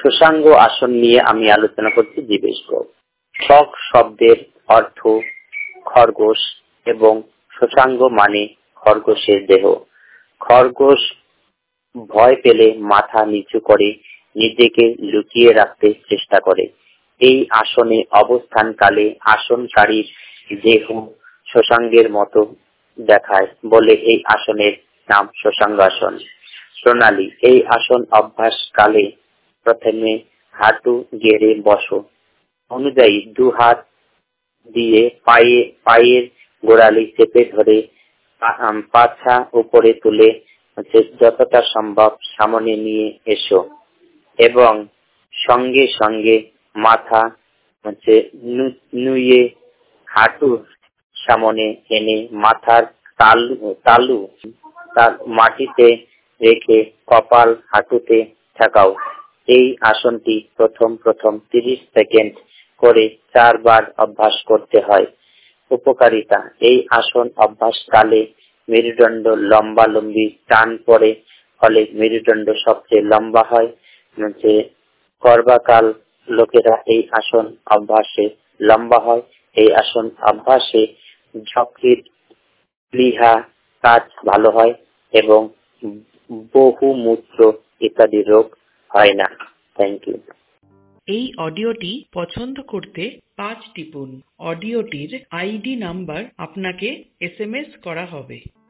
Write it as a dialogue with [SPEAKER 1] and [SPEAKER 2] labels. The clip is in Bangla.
[SPEAKER 1] শশাঙ্গ আসন নিয়ে আমি আলোচনা করছি জীবেশ। শক শব্দের অর্থ খরগোশ এবং শশাঙ্গ মানে খরগোশের দেহ। খরগোশ ভয় পেলে মাথা নিচু করে নিজেকে লুকিয়ে রাখতে চেষ্টা করে। এই আসনে অবস্থানকালে আসনকারীর দেহ শশাঙ্গের মতো দেখায় বলে এই আসনের নাম শশাঙ্গ আসন। প্রণালী: এই আসন অভ্যাস কালে প্রথমে হাঁটু গেড়ে বসো অনুযায়ী দু হাত দিয়ে পায়ের গোড়ালি চেপে ধরে পাছা উপরে তুলে যতটা সম্ভব সামনে নিয়ে এসো এবং সঙ্গে সঙ্গে মাথা নুয়ে হাঁটুর সামনে এনে মাথার তালু মাটিতে রেখে কপাল হাঁটুতে ঠেকাও। এই আসনটি প্রথম 30 সেকেন্ড করে 4 বার অভ্যাস করতে হয়। উপকারিতা: এই আসন অভ্যাসকালে মেরুদণ্ড লম্বালম্বি টান পড়ে, ফলে মেরুদণ্ড সবচেয়ে লম্বা হয়। গর্ভাকাল লোকেরা এই আসন অভ্যাসে লম্বা হয়। এই আসন অভ্যাসে যকৃৎ, প্লীহা কাজ ভালো হয় এবং বহুমূত্র ইত্যাদি রোগ হয় না। Thank you.
[SPEAKER 2] এই অডিওটি পছন্দ করতে 5 টিপুন। অডিওটির আইডি নাম্বার আপনাকে SMS করা হবে।